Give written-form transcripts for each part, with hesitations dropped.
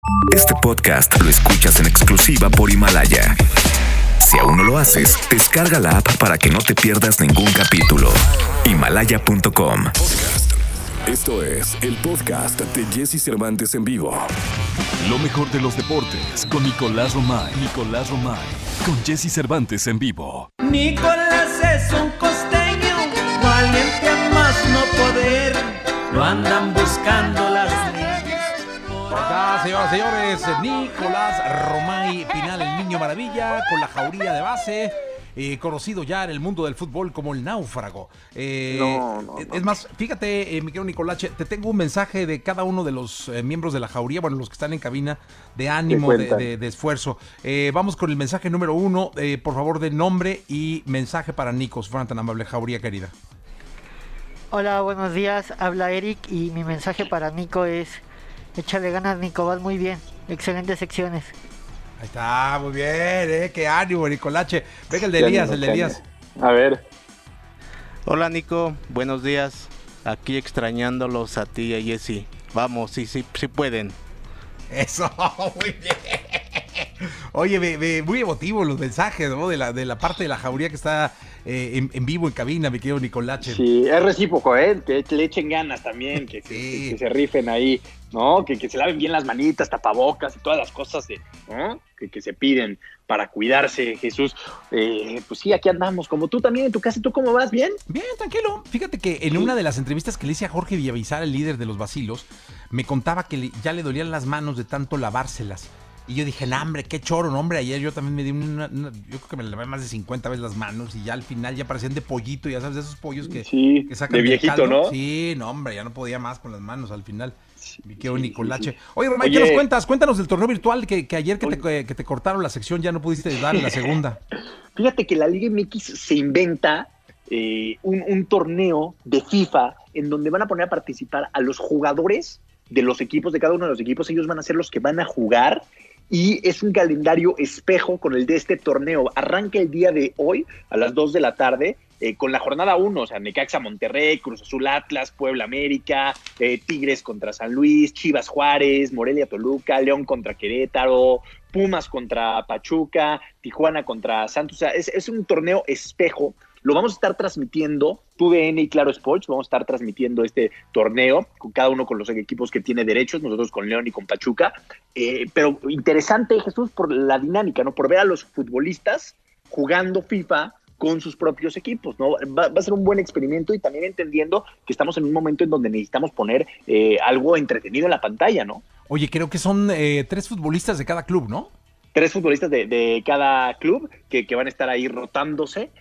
Este podcast lo escuchas en exclusiva por Himalaya. Si aún no lo haces, descarga la app para que no te pierdas ningún capítulo. Himalaya.com. Esto es el podcast de Jesse Cervantes en vivo. Lo mejor de los deportes con Nicolás Romay. Con Jesse Cervantes en vivo. Nicolás es un costeño, valiente a más no poder. Lo andan buscando las leyes. Acá, señoras y señores, Nicolás Romay Pinal, el niño maravilla, con la jauría de base, conocido ya en el mundo del fútbol como el náufrago. Es más, fíjate, mi querido Nicolache, te tengo un mensaje de cada uno de los miembros de la jauría, bueno, los que están en cabina, de ánimo, de esfuerzo. Vamos con el mensaje número 1, por favor, de nombre y mensaje para Nico, si fueran tan amable, jauría querida. Hola, buenos días, habla Eric y mi mensaje para Nico es: échale ganas, Nico, vas muy bien, excelentes secciones. Ahí está, muy bien, qué ánimo, Nicolache. Venga el de Elías, A ver. Hola Nico, buenos días, aquí extrañándolos a ti y a Jesse. Vamos, sí pueden. Eso, muy bien. Oye, muy emotivo los mensajes, ¿no? De la parte de la jauría que está en vivo en cabina, mi querido Nicolache. Sí, es recíproco, que le echen ganas también, que se rifen ahí, ¿no? Que se laven bien las manitas, tapabocas y todas las cosas ¿no? que se piden para cuidarse, Jesús. Pues sí, aquí andamos, como tú también en tu casa. ¿Tú cómo vas? ¿Bien? Bien, tranquilo. Fíjate que en una de las entrevistas que le hice a Jorge Villavizar, el líder de los Bacilos, me contaba que ya le dolían las manos de tanto lavárselas. Y yo dije, hombre, qué choro, no, hombre. Ayer yo también me di yo creo que me lavé más de 50 veces las manos y ya al final ya parecían de pollito, ya sabes, de esos pollos que sacan de viejito, caldo, ¿no? Sí, no, hombre, ya no podía más con las manos al final. Me quedo Nicolache. Oye, Romay, ¿qué nos cuentas? Cuéntanos del torneo virtual que ayer que te cortaron la sección ya no pudiste dar en la segunda. Fíjate que la Liga MX se inventa un torneo de FIFA en donde van a poner a participar a los jugadores de los equipos, de cada uno de los equipos. Ellos van a ser los que van a jugar. Y es un calendario espejo con el de este torneo. Arranca el día de hoy a las 2 de la tarde con la jornada 1, o sea, Necaxa Monterrey, Cruz Azul Atlas, Puebla América, Tigres contra San Luis, Chivas Juárez, Morelia Toluca, León contra Querétaro, Pumas contra Pachuca, Tijuana contra Santos. O sea, es un torneo espejo. Lo vamos a estar transmitiendo, TUDN y Claro Sports, vamos a estar transmitiendo este torneo, con cada uno con los equipos que tiene derechos, nosotros con León y con Pachuca, pero interesante, Jesús, por la dinámica, ¿no? Por ver a los futbolistas jugando FIFA con sus propios equipos, ¿no? Va a ser un buen experimento y también entendiendo que estamos en un momento en donde necesitamos poner algo entretenido en la pantalla, ¿no? Oye, creo que son 3 futbolistas de cada club, ¿no? 3 futbolistas de cada club que van a estar ahí rotándose.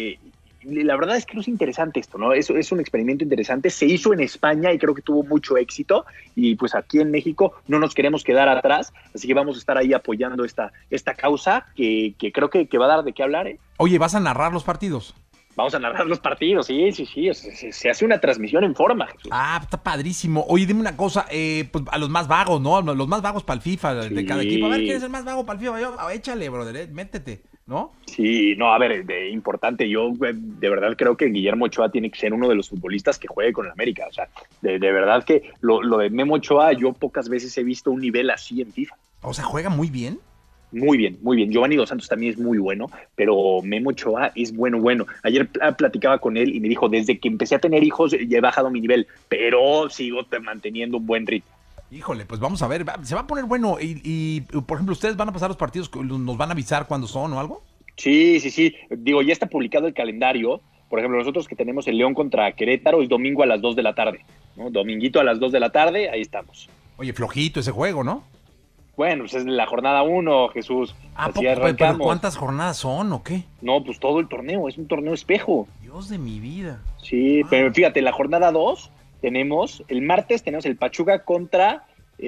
La verdad es que no es interesante esto, ¿no? Es un experimento interesante. Se hizo en España y creo que tuvo mucho éxito. Y pues aquí en México no nos queremos quedar atrás. Así que vamos a estar ahí apoyando esta causa que creo que va a dar de qué hablar, ¿eh? Oye, ¿vas a narrar los partidos? Vamos a narrar los partidos, sí. Se hace una transmisión en forma, Jesús. Ah, está padrísimo. Oye, dime una cosa, pues a los más vagos, ¿no? Los más vagos para el FIFA de cada equipo. A ver, ¿quién es el más vago para el FIFA? Échale, brother, métete, ¿no? Sí, no, a ver, importante. Yo de verdad creo que Guillermo Ochoa tiene que ser uno de los futbolistas que juegue con el América. O sea, de verdad que lo de Memo Ochoa, yo pocas veces he visto un nivel así en FIFA. O sea, ¿juega muy bien? Muy bien, muy bien. Giovanni Dos Santos también es muy bueno, pero Memo Ochoa es bueno. Ayer platicaba con él y me dijo, desde que empecé a tener hijos ya he bajado mi nivel, pero sigo manteniendo un buen ritmo. Híjole, pues vamos a ver, se va a poner bueno. Y por ejemplo, ¿ustedes van a pasar los partidos, nos van a avisar cuándo son o algo? Sí. Digo, ya está publicado el calendario. Por ejemplo, nosotros que tenemos el León contra Querétaro es domingo a las 2 de la tarde, ¿no? Dominguito a las 2 de la tarde, ahí estamos. Oye, flojito ese juego, ¿no? Bueno, pues es la jornada 1, Jesús. Así pero arrancamos. ¿cuántas jornadas son o qué? No, pues todo el torneo, es un torneo espejo. Dios de mi vida. Sí, pero fíjate, la jornada 2 el martes tenemos el Pachuca contra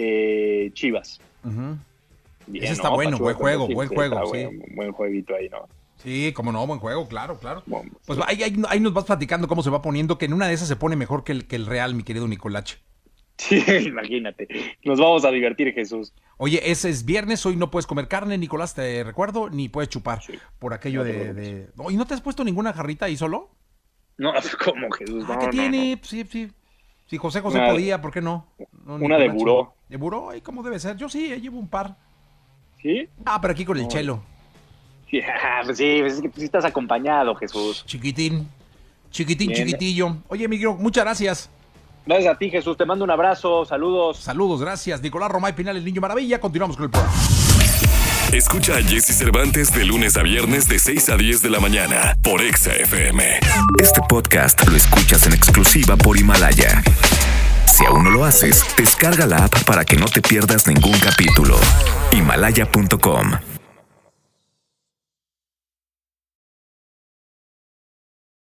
Chivas. Uh-huh. Bien, ese está ¿no? bueno, Pachuca buen juego, sí. Buen jueguito ahí, ¿no? Sí, como no, buen juego, claro. Bueno, pues ahí nos vas platicando cómo se va poniendo, que en una de esas se pone mejor que el Real, mi querido Nicolache. Sí, imagínate. Nos vamos a divertir, Jesús. Oye, ese es viernes, hoy no puedes comer carne, Nicolás, te recuerdo, ni puedes chupar por aquello ¿Y no te has puesto ninguna jarrita ahí solo? No, ¿cómo, Jesús? ¿Qué tiene? No. Sí. Si José podía, ¿por qué no? Una de buró. ¿De buró? ¿Y cómo debe ser? Yo sí, llevo un par. ¿Sí? Pero aquí con el Chelo. Sí, pues es que tú sí estás acompañado, Jesús. Chiquitín, chiquitillo. Oye, Miguel, muchas gracias. Gracias a ti, Jesús. Te mando un abrazo. Saludos. Saludos, gracias. Nicolás Romay Pinal, el Niño Maravilla. Continuamos con el programa. Escucha a Jesse Cervantes de lunes a viernes de 6 a 10 de la mañana por Exa FM. Este podcast lo escuchas en exclusiva por Himalaya. Si aún no lo haces, descarga la app para que no te pierdas ningún capítulo. Himalaya.com